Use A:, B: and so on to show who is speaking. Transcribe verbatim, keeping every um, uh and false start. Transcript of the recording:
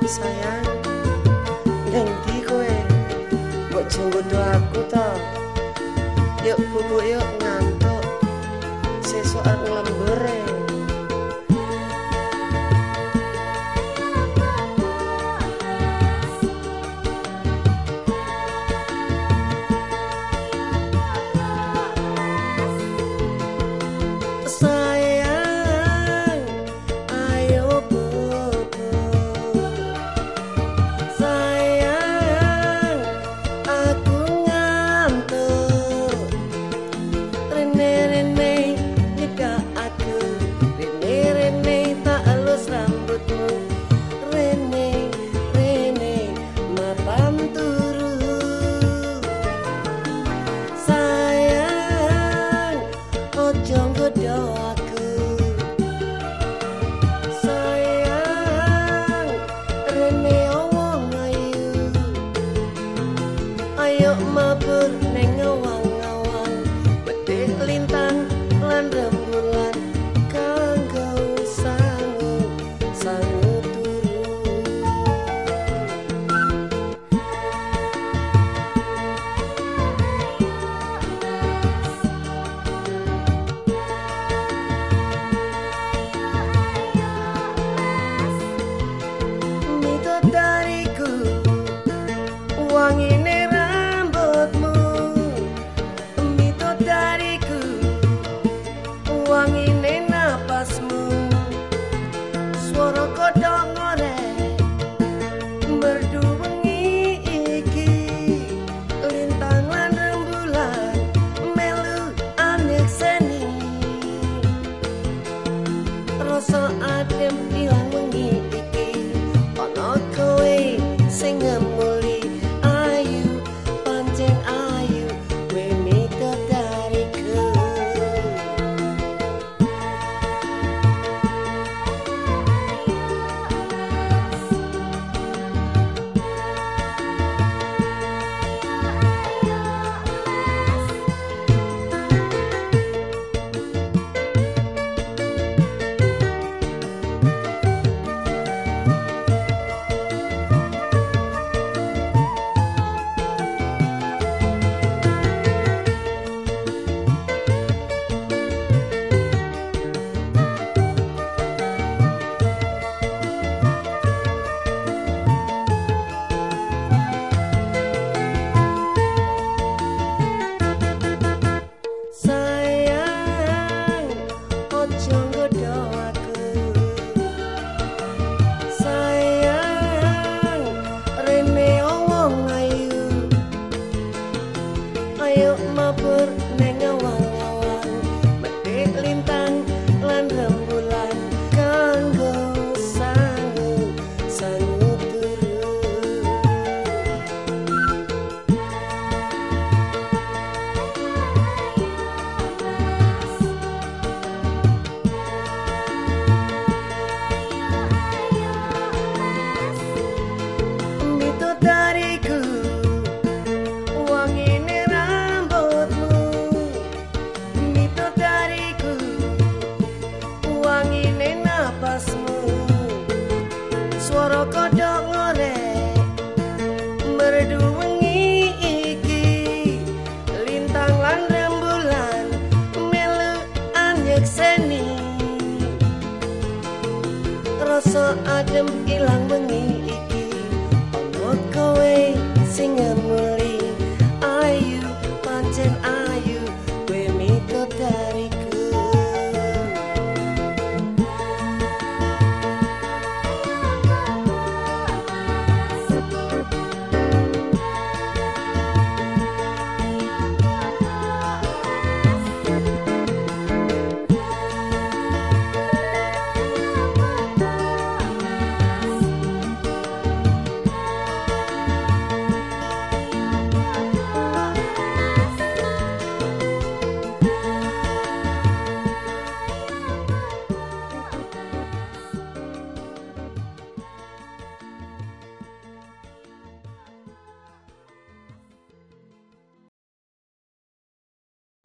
A: Sayang, nang ndi kowe? Mbok jenggodo aku ta. Yuk bubuk yuk ngantuk. Sesuk arep nglembur e. Ayo mabur neng ngawang-ngawang, bedhek lintang lan rembulan kanggo sangu sangu turu. Mitodariku wangine wangine napasmu, swara kodhok ngorek merdu wengi iki, lintang lan rembulan melu anekseni, rasa adem ilang wengi iki, ana kowe sing ngemuli ayu pancen ayu kowe mitodariku. Ayo mabur neng ngawang-ngawang, bedhek lintang lan rembulan kanggo sangu sangu turu. Mitodariku swara kodhok ngorek merdu wengi iki, lintang lan rembulan melu anyekseni, rasa adem ilang wengi iki, ana kowe sing ngemuli